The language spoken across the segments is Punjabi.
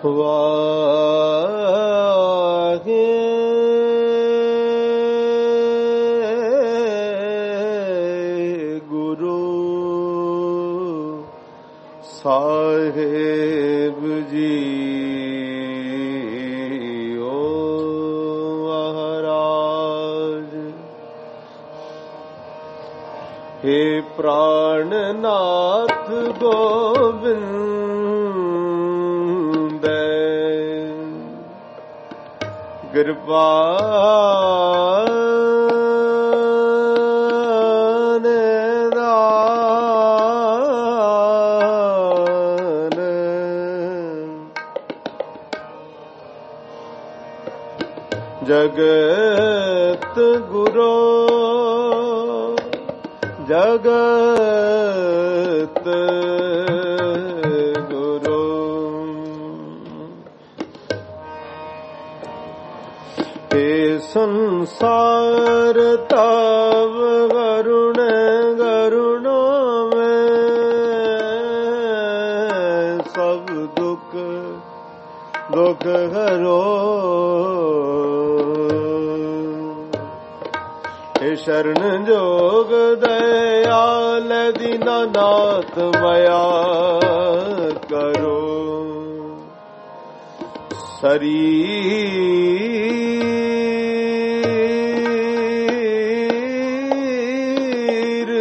ਵਾਹਿਗੁਰੂ ਸਾਹਿਬ ਜੀਓ ਮਹਾਰਾਜ। हे ਪ੍ਰਾਣਨਾਥ ਗੋਬਿੰਦ ਕਿਰਪਾ ਜਗਤ ਗੁਰੂ ਜਗਤ ਗੁਰੂ ਇਹ ਸੰਸਾਰ ਤਵ ਕਰੁਣ ਕਰੁਣਾ ਮੈਂ ਸਭ ਦੁਖ ਦੁਖ ਹਰੋ। शरण जोग दयाल दीनानाथ मया करो। शरीर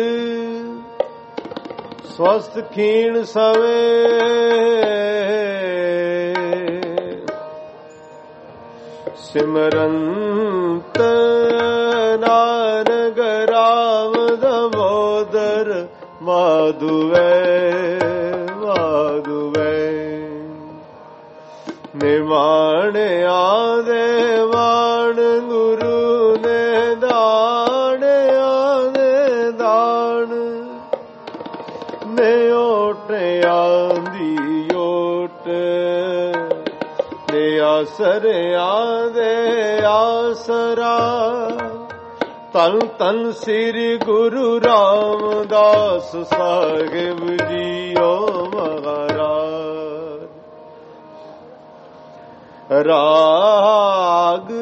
स्वस्थ खीण सवे सिमरंत नानक राम दामोदर माधुवै माधुवै। निमाणिया दे वाण गुरु ने दाणिया दे दान ने ओटिया दी ओट ने आसरिया दे आसरा। तन तन श्री गुरु रामदास साहिब जीओ महाराज। राग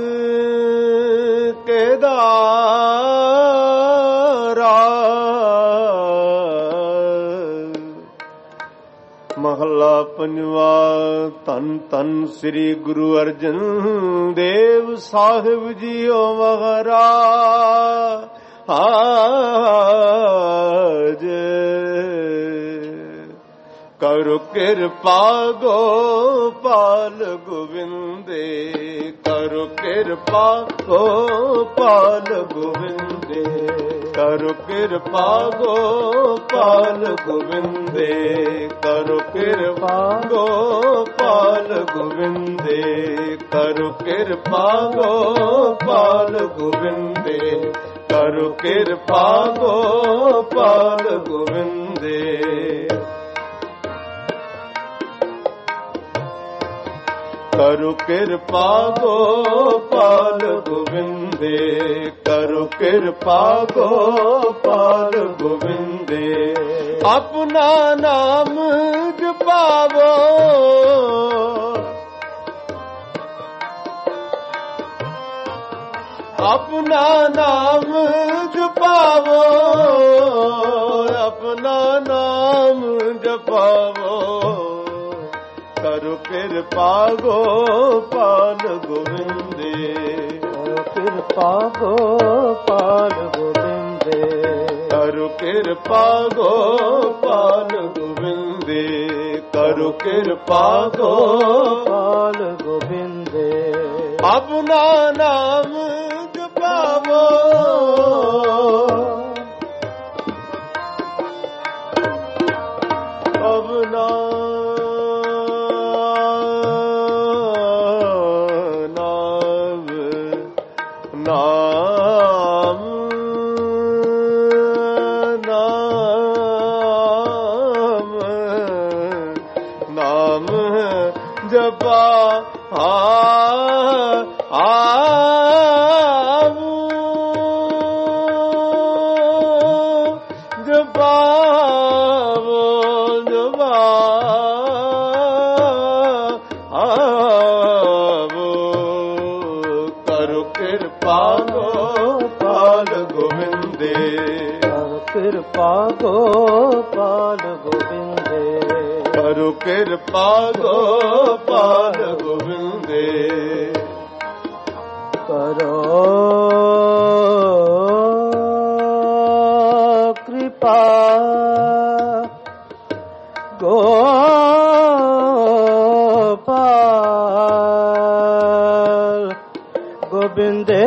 केदारा महला पंजवा। तन तन श्री गुरु अर्जन देव साहिब जीओ महाराज। करु कृपा गोपाल गोविंदे करु कृपा गोपाल गोविंदे करु कृपा गोपाल गोविंदे करु कृपा गोपाल गोविंदे करु कृपा गोपाल गोविंदे करु कृपा गोपाल गोविंदे। करु कृपा गोपाल गोविंदे करु कृपा गोपाल गोविंदे। अपना नाम जपावो अपना नाम जपावो अपना नाम जपावो। करु कृपा गोपाल गोविंदे कृपा गोपाल गोविंदे करु कृपा गोपाल गोविंदे करु कृपा गोपाल गोविंदे। अपना नाम जपावो अपना ਕਿਰਪਾ ਗੋਪਾਲ ਗੋਬਿੰਦੇ ਕਰੋ ਕਿਰਪਾ ਗੋਪਾਲ ਗੋਬਿੰਦੇ ਕਰੋ ਕਿਰਪਾ ਗੋਪਾਲ ਗੋਬਿੰਦੇ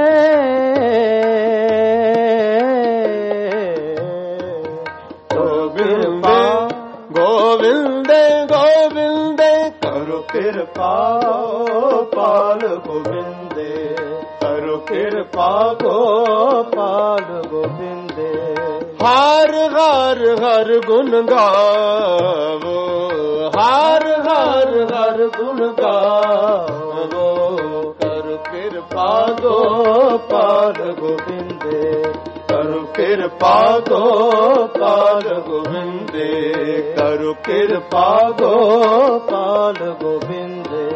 ਕਿਰਪਾ ਗੋਪਾਲ ਗੋਬਿੰਦੇ ਕਰੋ ਕਿਰਪਾ ਗੋਪਾਲ ਗੋਬਿੰਦੇ ਹਰ ਹਰ ਹਰ ਗੁਣ ਗਾਵੋ ਹਰ ਹਰ ਹਰ ਗੁਣ ਗਾਵੋ ਕਰੋ ਕਿਰਪਾ ਗੋਪਾਲ ਗੋਬਿੰਦੇ ਕਰੋ ਕਿਰਪਾ ਗੋਪਾਲ ਗੋਬਿੰਦੇ ਕਰੋ ਕਿਰਪਾ ਗੋਪਾਲ ਗੋਬਿੰਦੇ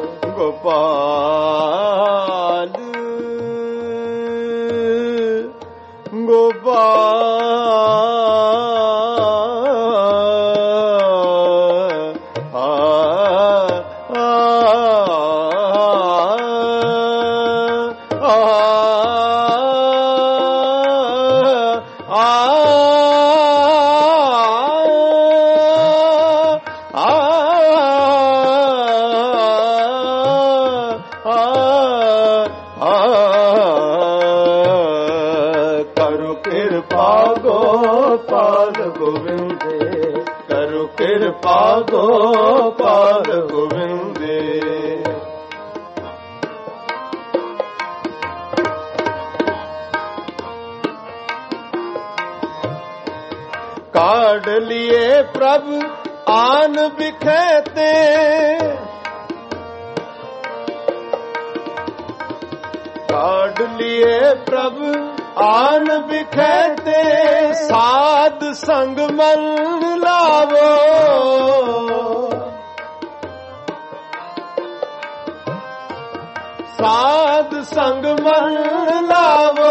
ਗੋਪਾਲ ਕਿਰਪਾ ਗੋਪਾਲ ਗੋਬਿੰਦੇ ਕਾਢ ਲਿਏ ਪ੍ਰਭ ਆਨ ਬਿਖੈਤੇ ਕਾਢ ਲਿਏ ਪ੍ਰਭ ਆਨ ਬਿਖੈਤੇ ਸਾਧ ਸੰਗ ਮਨ ਲਾਵੋ ਸਾਧ ਸੰਗ ਮਨ ਲਾਵੋ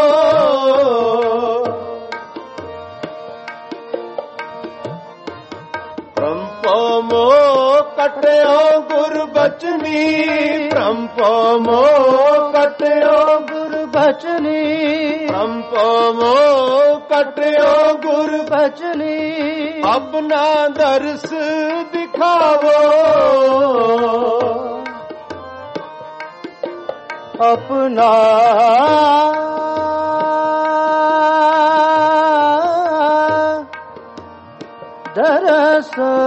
ਪ੍ਰੰਪੋ ਮੋ ਕਟਿਓ ਗੁਰ ਬਚਨੀ ਪ੍ਰੰਪੋ ਮੋ ਕਟਿਓ ਗੁਰ ਬਚਨੀ ਪ੍ਰੰਪੋ ਮੋ ਕਟਿਓ ਗੁਰ ਬਚਨੀ ਆਪਣਾ ਦਰਸ ਦਿਖਾਵੋ ਆਪਣਾ ਦਰਸ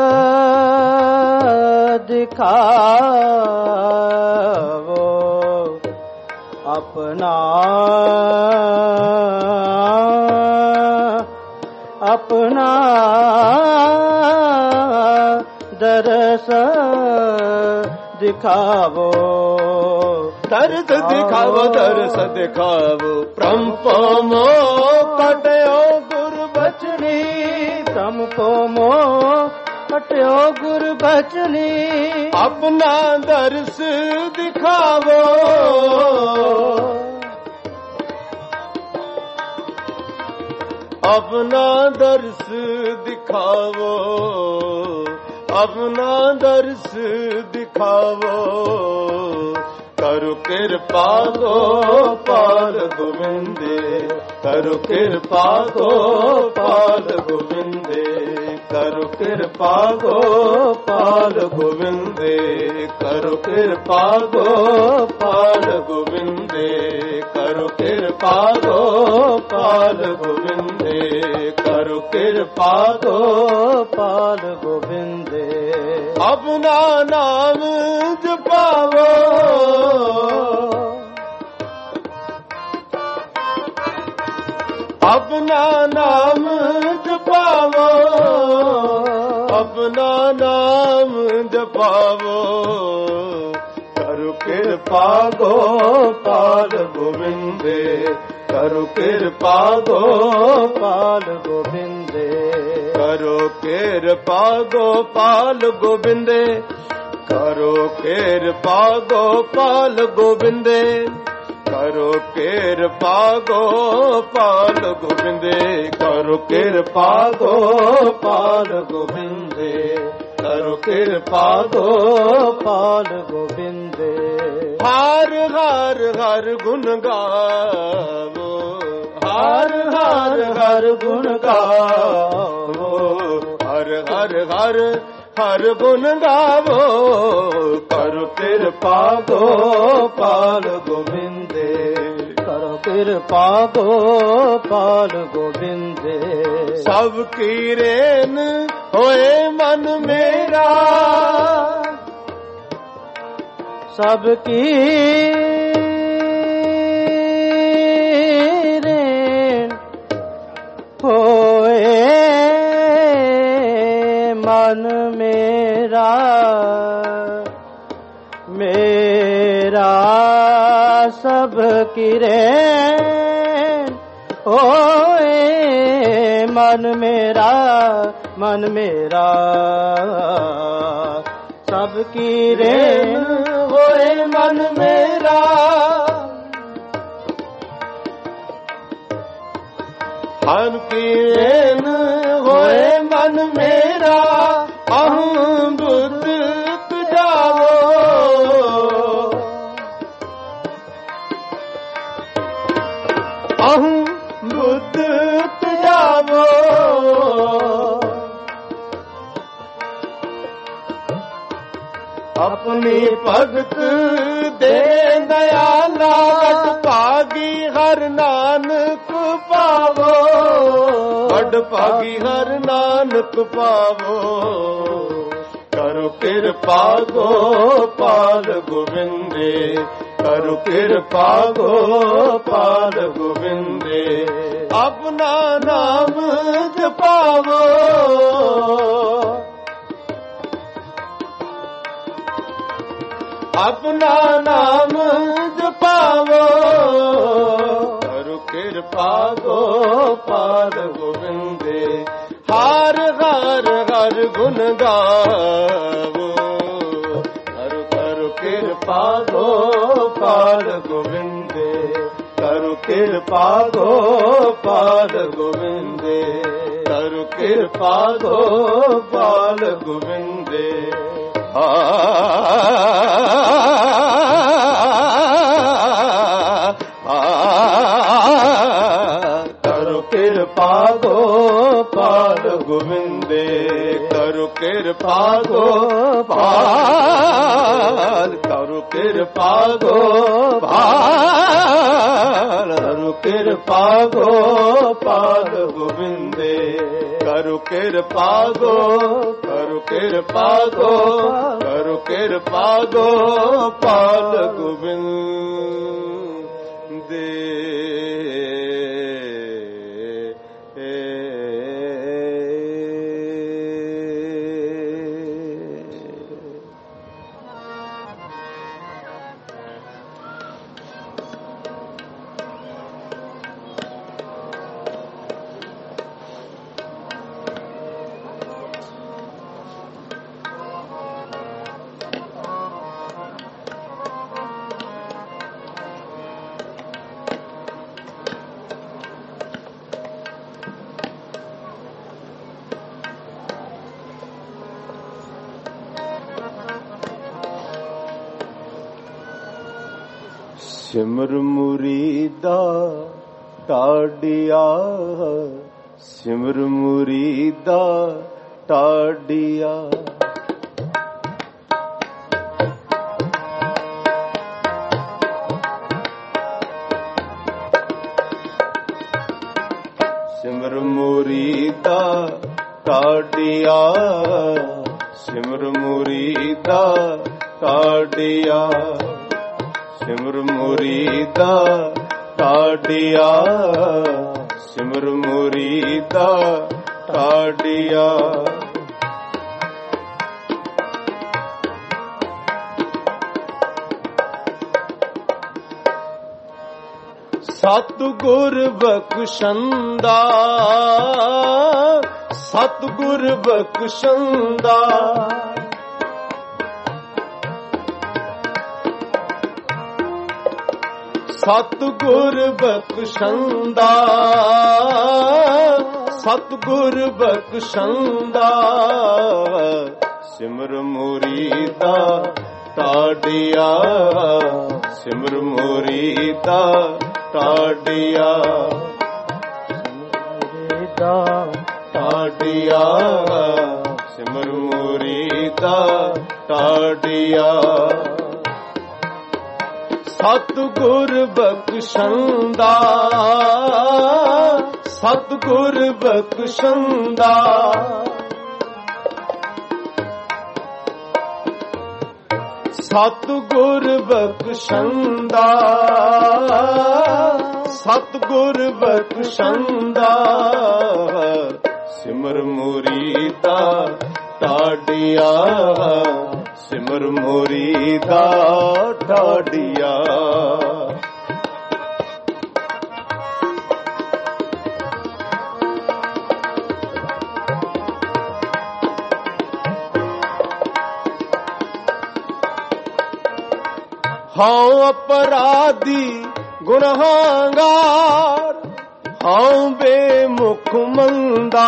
ਦਿਖਾਵੋ ਆਪਣਾ ਆਪਣਾ ਦਰਸ ਦਿਖਾਵੋ ਦਰਸ ਦਿਖਾਵੋ ਦਰਸ ਦਿਖਾਵੋ ਪ੍ਰੰਪੋ ਮੋ ਕਟਿਓ ਗੁਰ ਬਚਨੀ ਪ੍ਰੰਪੋ ਮੋ ਕਟਿਓ ਗੁਰ ਬਚਨੀ ਆਪਣਾ ਦਰਸ ਦਿਖਾਵੋ ਆਪਣਾ ਦਰਸ ਦਿਖਾਵੋ ਆਪਣਾ ਦਰਸ ਦਿਖਾਵੋ ਕਰੋ ਕਿਰਪਾ ਗੋਪਾਲ ਗੋਬਿੰਦੇ ਕਰੋ ਕਿਰਪਾ ਗੋਪਾਲ ਗੋਬਿੰਦੇ ਕਰੋ ਕਿਰਪਾ ਗੋਪਾਲ ਗੋਬਿੰਦੇ ਕਰੋ ਕਿਰਪਾ ਗੋਪਾਲ ਗੋਬਿੰਦੇ ਕਰੋ ਕਿਰਪਾ ਗੋਪਾਲ ਗੋਬਿੰਦੇ ਕਰੋ ਕਿਰਪਾ ਗੋਪਾਲ ਗੋਬਿੰਦੇ ਆਪਣਾ ਨਾਮ ਜਪਾਵੋ ਆਪਣਾ ਨਾਮ ਜਪਾਵੋ ਆਪਣਾ ਨਾਮ ਜਪਾਵੋ ਕਰੋ ਕਿਰਪਾ ਗੋਪਾਲ ਗੋਬਿੰਦੇ ਕਰੋ ਕਿਰਪਾ ਗੋਪਾਲ ਗੋਬਿੰਦੇ ਕਰੋ ਕਿਰਪਾ ਗੋਪਾਲ ਗੋਬਿੰਦੇ ਕਰੋ ਕਿਰਪਾ ਗੋਪਾਲ ਗੋਬਿੰਦੇ ਕਰੋ ਕਿਰਪਾ ਗੋਪਾਲ ਗੋਬਿੰਦੇ, ਕਰੋ ਕਿਰਪਾ ਗੋਪਾਲ ਗੋਬਿੰਦੇ, ਕਰੋ ਕਿਰਪਾ ਗੋਪਾਲ ਗੋਬਿੰਦੇ। ਹਰ ਹਰ ਹਰ ਗੁਣ ਗਾਵੋ, ਹਰ ਹਰ ਹਰ ਗੁਣ ਗਾਵੋ, ਹਰ ਹਰ ਹਰ ਹਰ ਗੁਣ ਗਾਵੋ, ਕਰੋ ਕਿਰਪਾ ਗੋਪਾਲ ਗੋਬਿੰਦੇ, ਕਰੋ ਕਿਰਪਾ ਗੋਪਾਲ ਗੋਬਿੰਦੇ। ਸਭ ਕੀ ਰੇਨ ਹੋਏ ਮਨ ਮੇਰਾ, ਸਭ ਕੀ ਰੇਨ ਹੋਏ ਮਨ ਮੇਰਾ, ਮੇਰਾ ਸਭ ਕੀ ਰੇਨ ਹੋਏ ਮਨ ਮੇਰਾ, ਮਨ ਮੇਰਾ ਸਭ ਕੀ ਰੇਨ ਹੋਏ ਮਨ ਮੇਰਾ। ਹਮ ਕੀ ਰੇਨ ਹੋਏ ਮਨ ਮੇਰਾ, ਅਹੰ ਬੁੱਧ ਤੁਝਾਵੋ, ਅਹੰ ਬੁੱਧ ਤੁਝਾਵੋ। ਆਪਣੀ ਭਗਤ ਦੇ ਦਇਆਲਾ, ਵਡ ਭਾਗੀ ਹਰ ਨਾਨਕ ਪਾਵੋ, ਵਡ ਭਾਗੀ ਹਰ ਨਾਨਕ ਪਾਵੋ। ਕਰੋ ਕਿਰਪਾ ਗੋਪਾਲ ਗੋਬਿੰਦੇ, ਕਰੋ ਕਿਰਪਾ ਗੋਪਾਲ ਗੋਬਿੰਦੇ। ਆਪਣਾ ਨਾਮ ਜਪਾਵੋ, ਆਪਣਾ ਨਾਮ ਜਪਾਵੋ, ਕਰੋ ਕਿਰਪਾ ਗੋਪਾਲ ਗੋਬਿੰਦੇ। ਹਰ ਹਰ ਹਰ ਗੁਣ ਗਾਵੋ, ਕਰੋ ਕਰੋ ਕਿਰਪਾ ਗੋਪਾਲ ਗੋਬਿੰਦੇ, ਕਰੋ ਕਿਰਪਾ ਗੋਪਾਲ ਗੋਬਿੰਦੇ, ਕਰੋ ਕਿਰਪਾ ਗੋਪਾਲ ਗੋਬਿੰਦੇ। ਕਰੋ ਕਿਰਪਾ ਗੋਪਾਲ ਗੋਬਿੰਦੇ, ਕਰੋ ਕਿਰਪਾ ਗੋਪਾਲ, ਕਰੋ ਕਿਰਪਾ ਗੋਪਾਲ, ਕਰੋ ਕਿਰਪਾ ਗੋਪਾਲ ਗੋਬਿੰਦੇ, ਕਰੋ ਕਿਰਪਾ ਕਰੋ ਕਿਰਪਾ ਕਰੋ ਕਿਰਪਾ ਗੋਪਾਲ ਗੋਬਿੰਦੇ। ਸਿਮਰ ਮੁਰੀਦਾ ਟਾਡੀਆ, ਸਿਮਰ ਮੁਰੀਦਾ ਟਾਡੀਆ। ਸਿਮਰ ਮੁਰੀਦਾ ਟਾਡੀਆ, ਸਿਮਰ ਮੁਰੀਦਾ ਟਾਡੀਆ, ਸਿਮਰ ਮੁਰੀਦਾ ਟਾਡੀਆ, ਸਿਮਰ ਮੁਰੀਦਾ ਟਾਡੀਆ। ਸਤਿਗੁਰ ਬਖਸ਼ੰਦਾ, ਸਤਿਗੁਰ ਬਖਸ਼ੰਦਾ, ਸਤਿਗੁਰ ਬਖਸ਼ੰਦਾ, ਸਤਿਗੁਰ ਬਖਸ਼ੰਦਾ, ਸਿਮਰ ਮੁਰੀਦਾ ਤਾੜਿਆ, ਸਿਮਰ ਮੁਰੀਦਾ ਤਾੜਿਆ, ਤਾੜਿਆ, ਸਿਮਰ ਮੁਰੀਦਾ ਤਾੜਿਆ। ਸਤਿਗੁਰ ਬਖਸ਼ੰਦਾ, ਸਤਿਗੁਰ ਬਖਸ਼ੰਦਾ, ਸਤਿਗੁਰ ਬਖਸ਼ੰਦਾ, ਸਤਿਗੁਰ ਬਖਸ਼ੰਦਾ, ਸਿਮਰ ਮੁਰੀਦਾ ਤਾੜਿਆ, ਸਿਮਰ ਮੁਰੀਦਾ ਤਾੜਿਆ। ਹਉ ਅਪਰਾਧੀ ਗੁਨਾਹਗਾਰ, ਹਉ ਬੇਮੁਖ ਮੰਦਾ,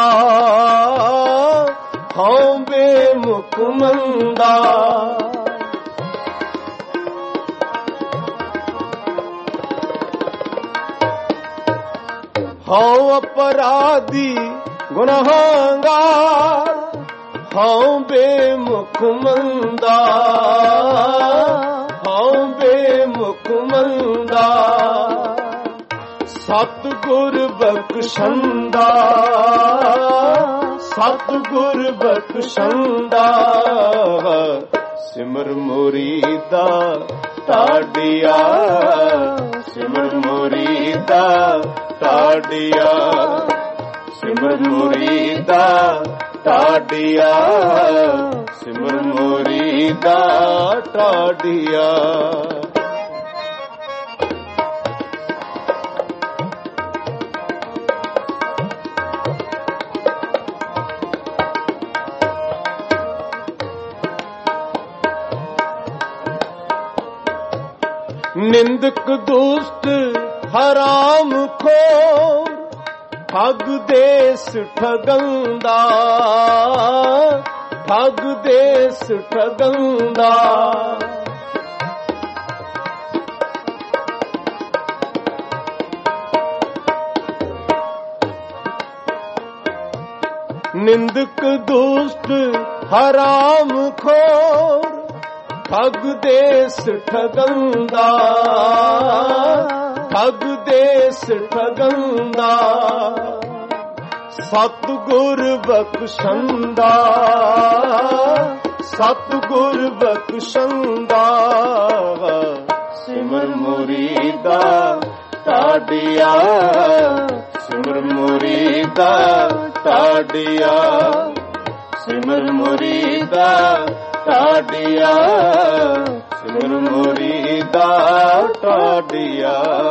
ਹਉ ਬੇਮੁਖ ਮੰਦਾ, ਹਉ ਅਪਰਾਧੀ ਗੁਨਾਹਗਾਰ, ਹਉ ਬੇਮੁਖ ਮੰਦਾ, ਹਉ ਬੇਮੁਖ ਮੰਦਾ, ਸਤਿਗੁਰ ਬਖਸ਼ੰਦਾ, ਸਤਿਗੁਰ ਬਖਸ਼ੰਦਾ, ਸਿਮਰ ਮੁਰੀਦਾ ਤਾੜਿਆ, ਸਿਮਰ ਮੁਰੀਦਾ ਤਾੜਿਆ, ਸਿਮਰ ਮੁਰੀਦਾ ਤਾੜਿਆ, ਸਿਮਰ ਮੁਰੀਦਾ ਤਾੜਿਆ। ਨਿੰਦਕ ਦੁਸ਼ਟ ਹਰਾਮ ਖੋਰ, ਠੱਗ ਦੇਸ ਠਗੰਦਾ, ਠੱਗ ਦੇਸ ਠਗੰਦਾ, ਨਿੰਦਕ ਦੁਸ਼ਟ ਹਰਾਮ ਖੋਰ, ਠੱਗ ਦੇਸ ਠਗੰਦਾ, ਠੱਗ ਦੇਸ ਠਗੰਦਾ, ਸਤਿਗੁਰ ਬਖਸ਼ੰਦਾ, ਸਤਿਗੁਰ ਬਖਸ਼ੰਦਾ, ਸਿਮਰ ਮੁਰੀਦਾ ਤਾੜਿਆ, ਸਿਮਰ ਮੁਰੀਦਾ ਤਾੜਿਆ, ਸਿਮਰ ਮੁਰੀਦਾ ਤਾੜਿਆ, ਸਿਮਰ ਮੁਰੀਦਾ ਤਾੜਿਆ।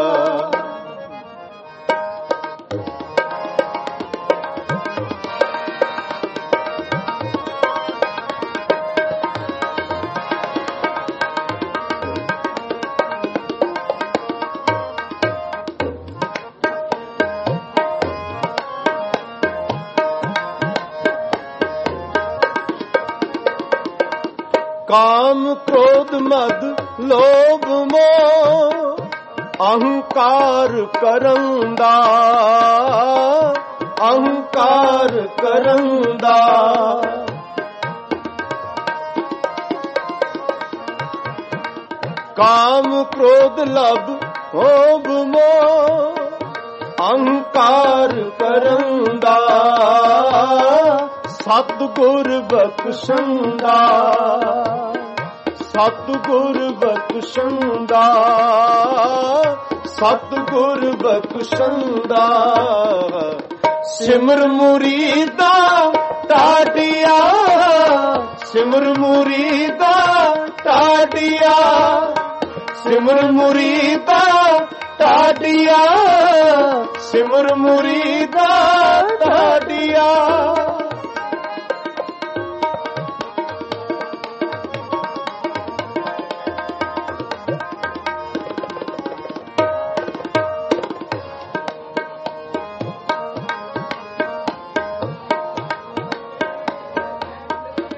ਕਾਮ ਕ੍ਰੋਧ ਮਦ ਲੋਭ ਮੋਹ, ਅਹੰਕਾਰ ਕਰੰਦਾ, ਅਹੰਕਾਰ ਕਰੰਦਾ, ਕਾਮ ਕ੍ਰੋਧ ਲਭ ਲੋਭ ਮੋਹ, ਅਹੰਕਾਰ ਕਰੰਦਾ, ਸਤਿਗੁਰ ਬਖਸ਼ੰਦਾ, ਸਤਿਗੁਰ ਬਖਸ਼ੰਦਾ, ਸਤਿਗੁਰ ਬਖਸ਼ੰਦਾ, ਸਿਮਰ ਮੁਰੀਦਾ ਤਾੜਿਆ, ਸਿਮਰ ਮੁਰੀਦਾ ਤਾੜਿਆ, ਸਿਮਰ ਮੁਰੀਦਾ ਤਾੜਿਆ, ਸਿਮਰ ਮੁਰੀਦਾ ਤਾੜਿਆ।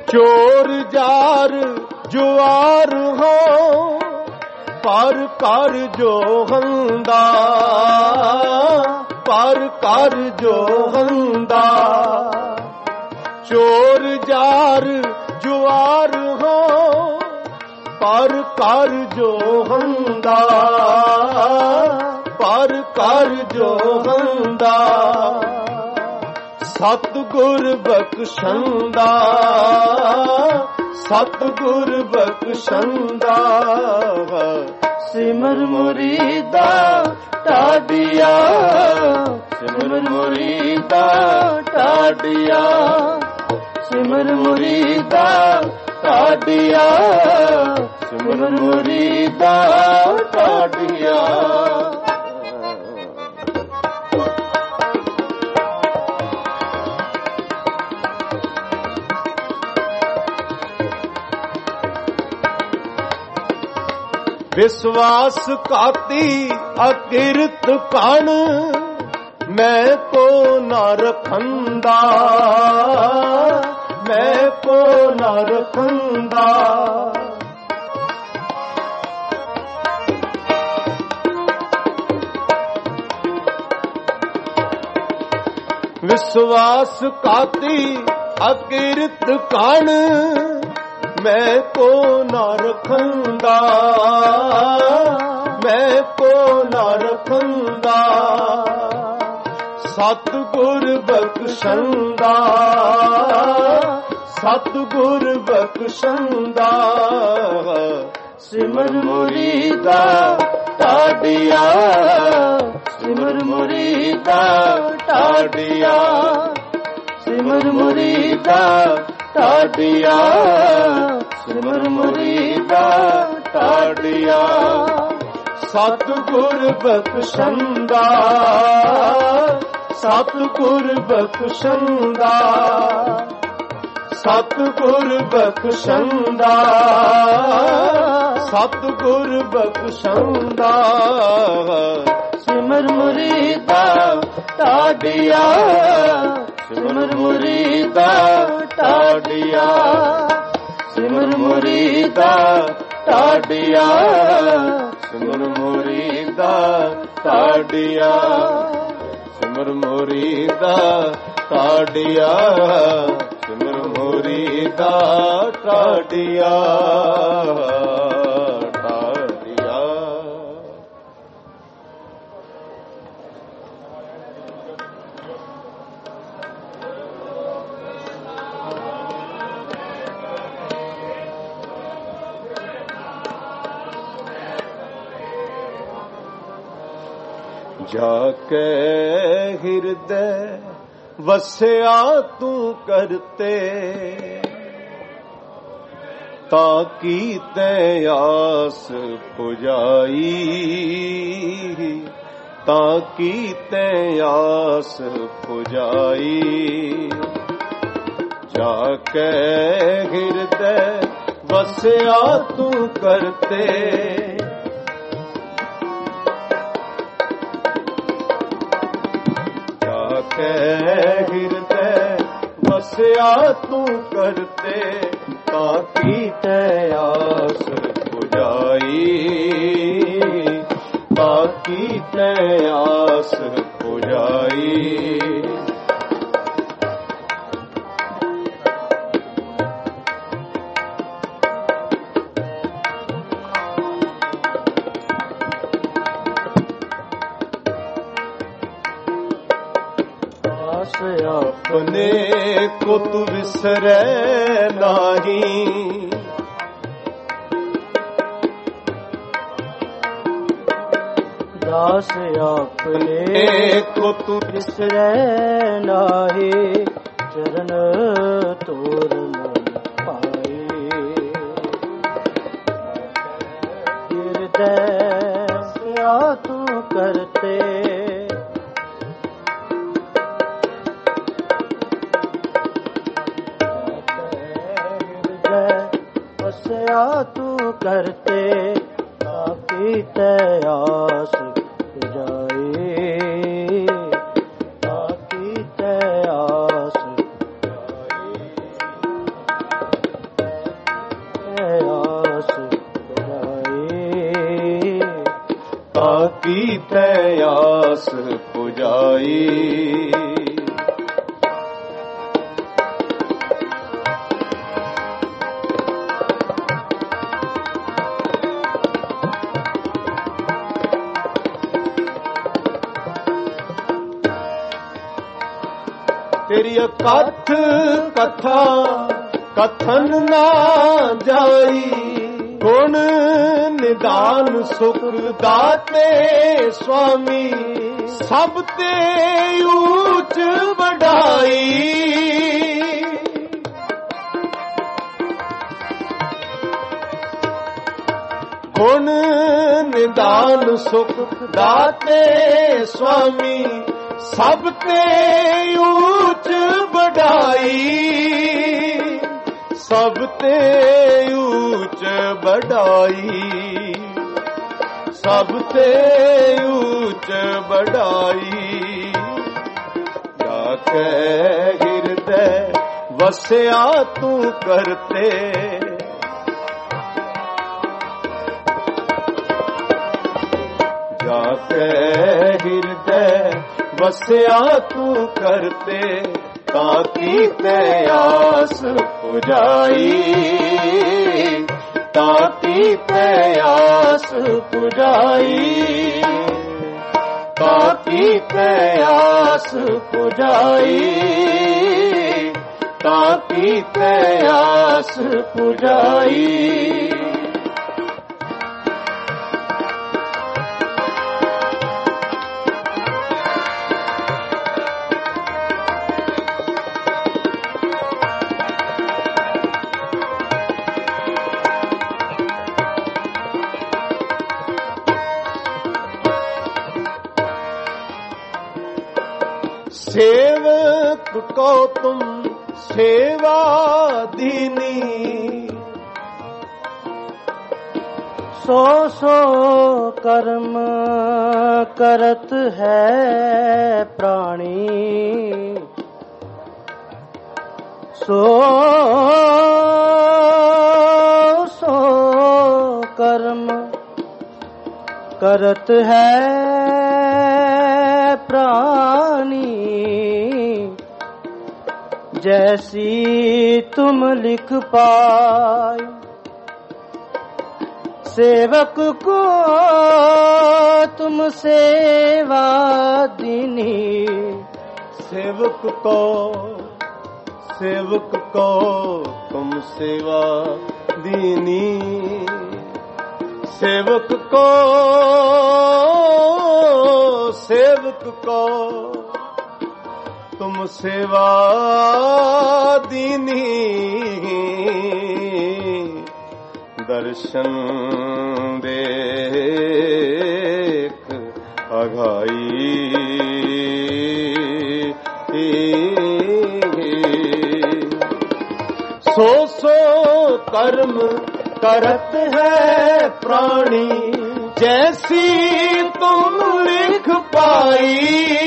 ਚੋਰ ਜਾਰ ਜੁਆਰ ਹੋ ਪਰ ਕਰ ਜੋ ਹੰਦਾ, ਪਰ ਕਰ ਜੋ ਹੰਦਾ। ਚੋਰ ਜਾਰ ਜੁਆਰ ਹੋ ਪਰ ਕਰ ਜੋ ਹੰਦਾ, ਪਰ ਕਰ ਜੋ ਹੰਦਾ। ਸਤਿਗੁਰ ਬਖਸ਼ੰਦਾ, ਸਤਿਗੁਰ ਬਖਸ਼ੰਦਾ। ਸਿਮਰ ਮੁਰੀਦਾ ਢਾਡੀਆ, ਸਿਮਰ ਮੁਰੀਦਾ ਢਾਡੀਆ, ਸਿਮਰ ਮੁਰੀਦਾ ਢਾਡੀਆ, ਸਿਮਰ ਮੁਰੀਦਾ ਢਾਡੀਆ। ਵਿਸ਼ਵਾਸ ਘਾਤੀ ਅਕਿਰਤ ਕਣ, ਮੈਂ ਕੋ ਨਾ ਰਖੰਦਾ, ਮੈਂ ਕੋ ਨਾ ਰਖੰਦਾ। ਵਿਸ਼ਵਾਸ ਘਾਤੀ ਅਕਿਰਤ ਕਣ, ਮੈਂ ਕੋ ਨਾ ਰਖੰਦਾ, ਮੈਂ ਕੋ ਨਾ ਰਖੰਦਾ। ਸਤਿਗੁਰ ਬਖਸ਼ੰਦਾ, ਸਤਿਗੁਰ ਬਖਸ਼ੰਦਾ। ਸਿਮਰ ਮੁਰੀਦਾ ਢਾਡੀਆ, ਸਿਮਰ ਮੁਰੀਦਾ ਢਾਡੀਆ, ਸਿਮਰ ਮੁਰੀਦਾ ਢਾਡੀਆ, ਸਿਮਰ ਮੁਰੀਦਾ ਢਾਡੀਆ। ਸਤਿਗੁਰ ਬਖਸ਼ੰਦਾ, ਸਤਿਗੁਰ ਬਖਸ਼ੰਦਾ, ਸਤਿਗੁਰ ਬਖਸ਼ੰਦਾ, ਸਤਿਗੁਰ ਬਖਸ਼ੰਦਾ। ਸਿਮਰ ਮੁਰੀਦਾ ਢਾਡੀਆ, ਸਿਮਰ ਮੁਰੀਦਾ ਢਾਡੀਆ, ਸਿਮਰ ਮੁਰੀਦਾ ਢਾਡੀਆ, ਸਿਮਰ ਮੁਰੀਦਾ ਢਾਡੀਆ, ਸਿਮਰ ਮੁਰੀਦਾ ਢਾਡੀਆ, ਸਿਮਰ ਮੁਰੀਦਾ ਢਾਡੀਆ, ਢਾਡੀਆ। ਜਾ ਕੇ ਹਿਰਦੈ ਵਸਿਆ ਤੂੰ ਕਰਤੇ, ਤਾਂ ਕੀਤੇ ਆਸ ਪੁਜਾਈ, ਤਾਂ ਕੀਤੇ ਆਸ ਪੁਜਾਈ। ਜਾ ਕੇ ਹਿਰਦੈ ਵਸਿਆ ਤੂੰ ਕਰਤੇ, ਹਿਰਦੈ ਵਸਿਆ ਤੂੰ ਕਰਤੇ, ਤਾਂ ਕੀਤੇ ਆਸ ਪੁਜਾਈ, ਤਾਂ ਕੀਤੇ ਆਸ ਪੁਜਾਈ। ਆਪਣੇ ਕੋ ਤੂੰ ਵਿਸਰੈ ਨਾਹੀ, ਦਾਸ ਆਪਣੇ ਕੋ ਤੂੰ ਵਿਸਰੈ ਨਾਹੀ, ਚਰਨ ਤੋਰ ਮਨ ਪਾਏ। ਹਿਰਦੈ ਵਸਿਆ ਤੂੰ ਕਰਤੇ, ਵਸਿਆ ਤੂੰ ਕਰਤੇ, ਤਾਂ ਕੀਤੇ ਆਸ ਪੁਜਾਈ, ਤਾਂ ਕੀਤੇ ਆਸ ਪੁਜਾਈ। ਕੀਤੇ ਆਸ ਪੁਜਾਈ। ਤੇਰੀ ਅਕਥ ਕਥਾ ਕਥਨ ਨਾ ਜਾਈ। ਗੁਣ ਨਿਦਾਨ ਸੁਖ ਦਾਤੇ ਸੁਆਮੀ ਸਭ ਤੇ ਉੱਚ ਵਡਾਈ। ਗੁਣ ਨਿਦਾਨ ਸੁਖ ਦਾਤੇ ਸੁਆਮੀ ਸਭ ਤੇ ਉੱਚ ਵਡਾਈ। ਸਭ ਤੇ ਉੱਚ ਵਡਾਈ। ਸਭ ਤੇ ਉੱਚ ਵਡਾਈ। ਜਾ ਕੇ ਹਿਰਦੈ ਵਸਿਆ ਤੂੰ ਕਰਤੇ। ਜਾ ਕੇ ਹਿਰਦੈ ਵਸਿਆ ਤੂੰ ਕਰਤੇ। ਤਾਂ ਕੀਤੇ ਆਸ ਪੁਜਾਈ। ਤਾਂ ਕੀਤੇ ਆਸ ਪੁਜਾਈ। ਤਾਂ ਕੀਤੇ ਆਸ ਪੁਜਾਈ। ਤਾਂ ਕੀਤੇ ਆਸ ਪੁਜਾਈ। सेवक को तुम सेवा दीनी। सो सो कर्म करत है प्राणी। सो सो कर्म करत है प्राणी। जैसी तुम लिख पाए सेवक को तुम सेवा दीनी। सेवक को तुम सेवा दीनी। सेवक को तुम सेवा दीनी। दर्शन देख अघाई। सो सो कर्म करत है प्राणी। जैसी तुम लिख पाई।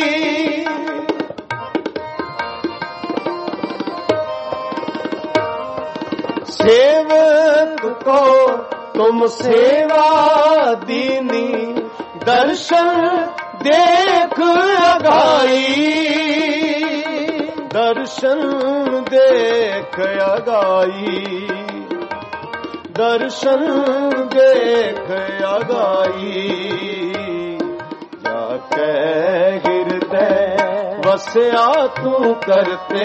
सेवक को तुम सेवा दीनी। दर्शन देख अगाई। दर्शन देख अगाई। दर्शन देख अगाई। जाके हृदय वस्या तू करते।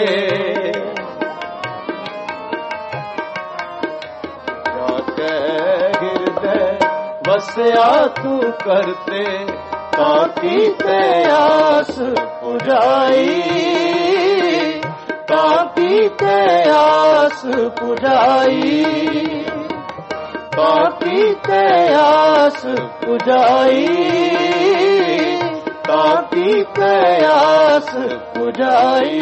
जाके हृदय वस्या तू करते। ताकि ते आस पुजाई। ताकि ते आस पुजाई। ताकि ते आस पुजाई। ताकि ते आस पुजाई।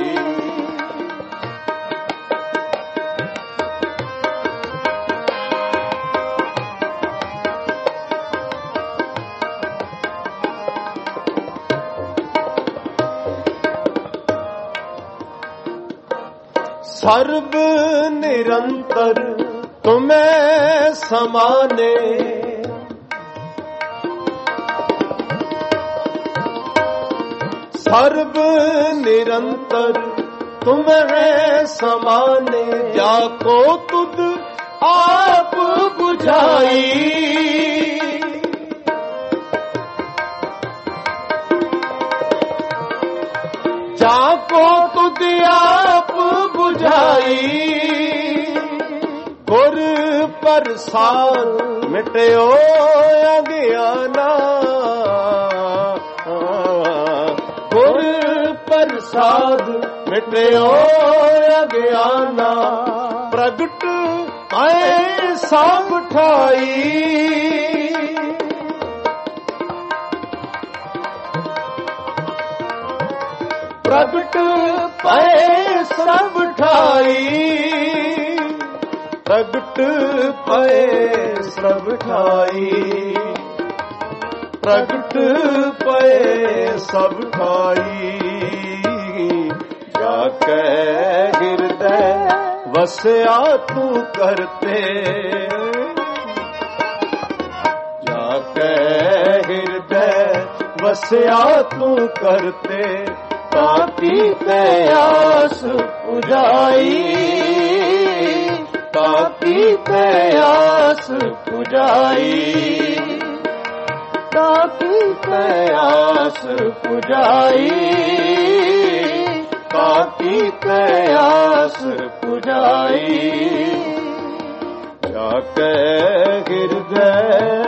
सर्व निरंतर तुम्हें समाने। सर्व निरंतर तुम्हें समाने, जाको तुद आप बुझाई। जाको तुद आप बुझाई, गुर प्रसाद मिटयो अज्ञाना। गुर प्रसाद मिटयो अज्ञाना, प्रगट आए सब ठाई। प्रगट पाए सब ठाई, प्रगट पाए सब ठाई, प्रगट पाए सब ठाई। जाके हृदय वसया तू करते, जाके हृदय वसया तू करते, ताकि तयास पुजाई, ताकि तयास पुजाई, ताकि तयास पुजाई, ताकि तयास पुजाई। जाके हृदय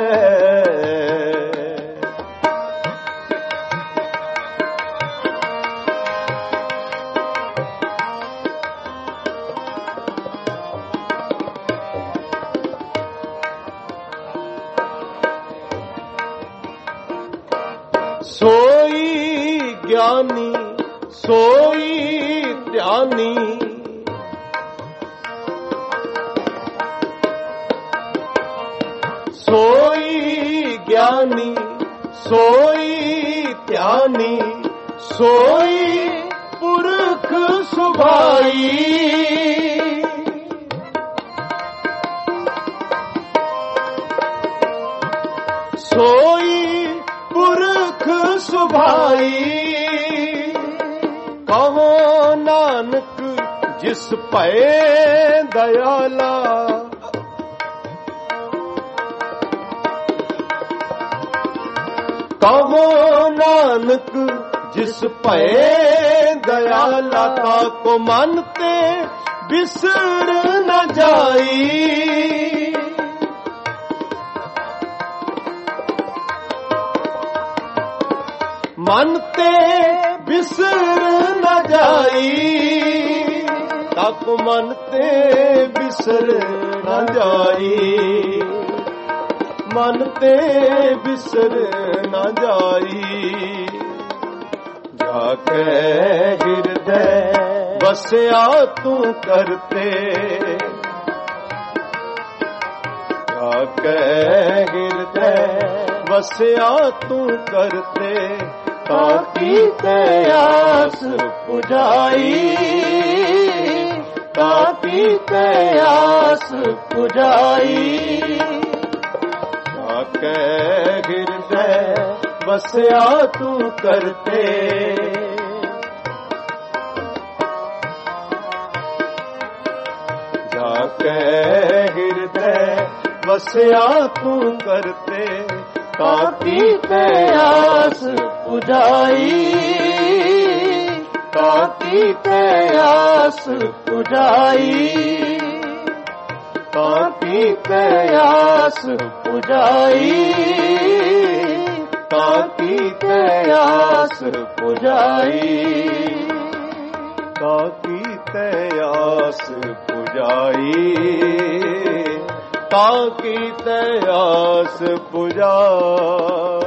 सोई ज्ञानी सोई ध्यानी, सोई ज्ञानी सोई ध्यानी, सोई पुरख सुभाई। सोई पुरख सुभाई, कहो नानक जिस भये दयाला। कहो नानक जिस भये दयाला, ताको मानते बिसर न जाई। मनते बिसर न जाई, तक मनते बिसर न जाई, मनते बिसर न जाई। जाके हृदय बसया तू करते, जाके हृदय बसया तू करते, ताकि तयास पुजाई, ताकि तयास पुजाई। जाके हृदय बसया तू करते, जाके हृदय बसया तू करते, ताकि तयास पुजाई, ताकि तयास पुजाई, ताकि तयास पुजाई, ताकि तयास पुजाई, ताकि तयास पुजाई, ताकि तयास पुजाई।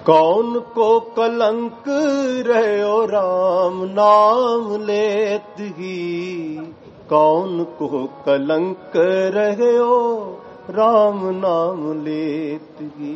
कौन को कलंक रहो राम नाम लेत ही, कौन को कलंक रहो राम नाम लेत ही।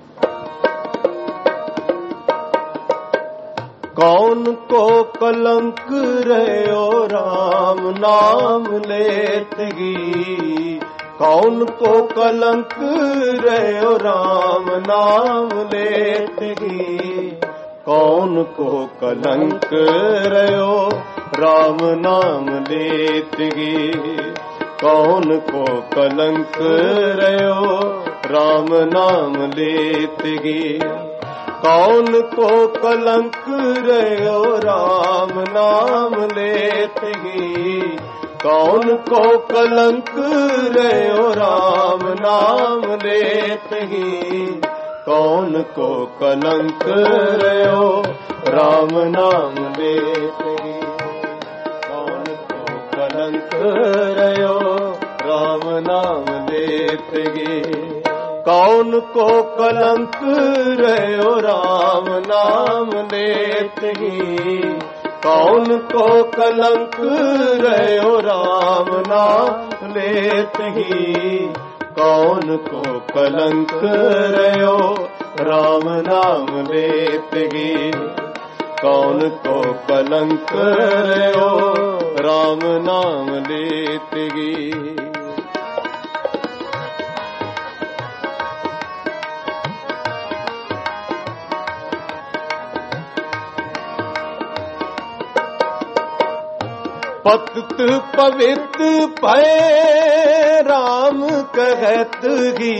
कौन को कलंक रहो राम नाम लेत ही, कौन को कलंक रहो राम नाम लेत ही। कौन को कलंक रहो राम नाम लेत ही, कौन को कलंक रहो राम नाम लेत ही। कौन को कलंक रहो राम नाम लेत ही, कौन को कलंक रहो राम नाम लेत ही। कौन को कलंक रहो राम नाम लेत ही, कौन को कलंक रहो राम नाम लेत ही। कौन को कलंक रहो राम नाम लेत ही, कौन को कलंक रहो राम नाम लेत ही। कौन को कलंक रहो राम नाम लेत ही, कौन को कलंक रहो राम नाम लेत ही। पतित पवित भय राम कहत ही,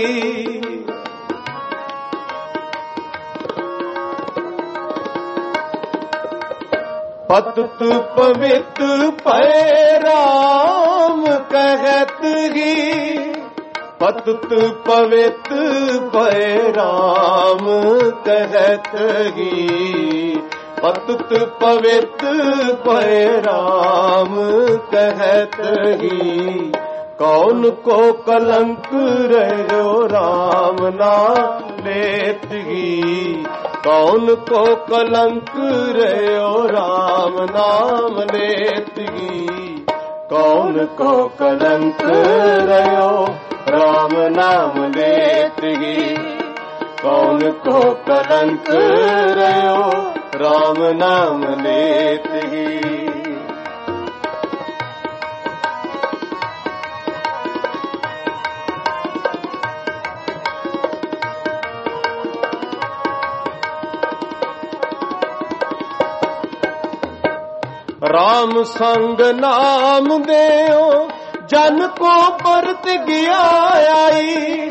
पतित पवित भय राम कहत ही। पतित पवित भय राम कहत ही, पतित पवित भय राम कहत ही। कौन को कलंक रहो राम नाम लेत ही, कौन को कलंक रहो राम नाम लेत ही। कौन को कलंक रहो राम नाम लेत ही, कौन को कलंक रहो राम नाम लेत ही। राम संग नाम देओ जन को परत गया आई।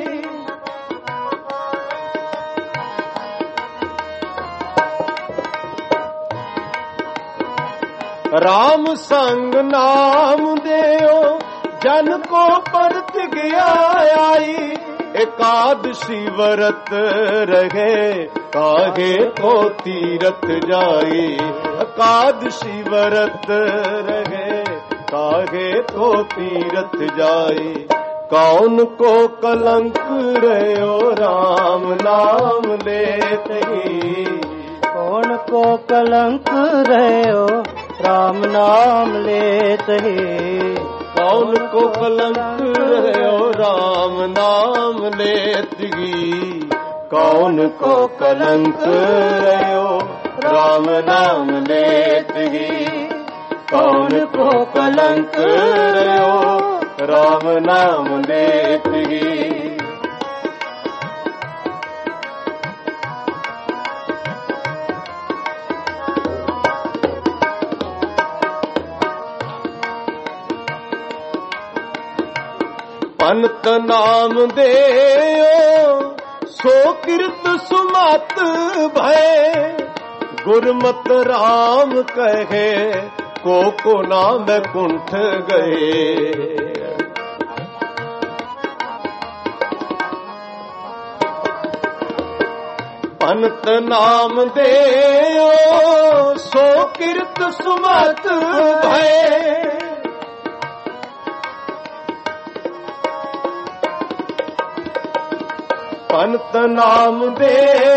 राम संग नाम देओ जन को परत गया आई। एकादशी व्रत रहे काहे को तीरथ जाई। एकादशी व्रत रहे काहे को तीरथ जाई। कौन को कलंक रहो राम नाम लेत ही। कौन को कलंक रहो राम नाम लेत ही। कौन को कलंक रहो राम नाम लेत ही। कौन को कलंक रहो राम नाम लेत ही। कौन को कलंक रहो राम नाम लेत ही। पंत नाम देओ सो कीर्त सुमत भय। गुरमत राम कहे को नाम कुंठ गए। पंत नाम देओ सो कीर्त सुमत भय। पंत नाम दे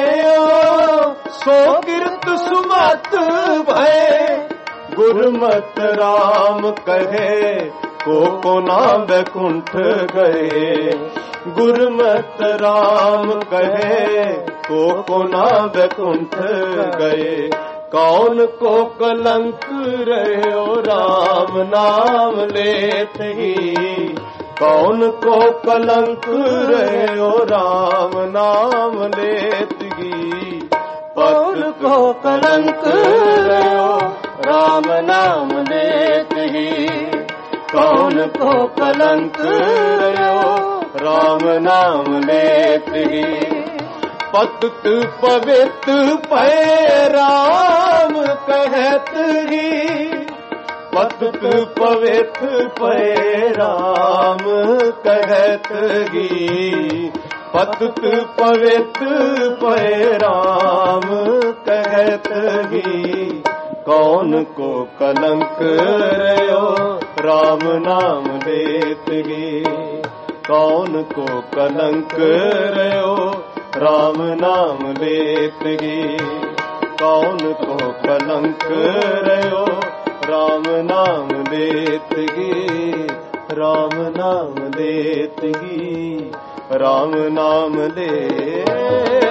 सो कीर्त सुमत भय गुरमत राम कहे को ना बैकुंठ गए गुरमत राम कहे को ना बैकुंठ गए कौन को कलंक रहो राम नाम लेत ही कौन को कलंक रहो राम नाम लेत ही कौन को कलंक रहो राम नाम लेत ही कौन को कलंक रहो राम नाम लेत ही पतित पवित पै राम कहत ही पतित पवित पै राम कहत ही पतित पवित पै राम कहत ही कौन को कलंक रहो राम नाम लेत ही कौन को कलंक रहो राम नाम लेत ही कौन को कलंक रहो राम नाम लेत ही राम नाम लेत ही राम नाम ले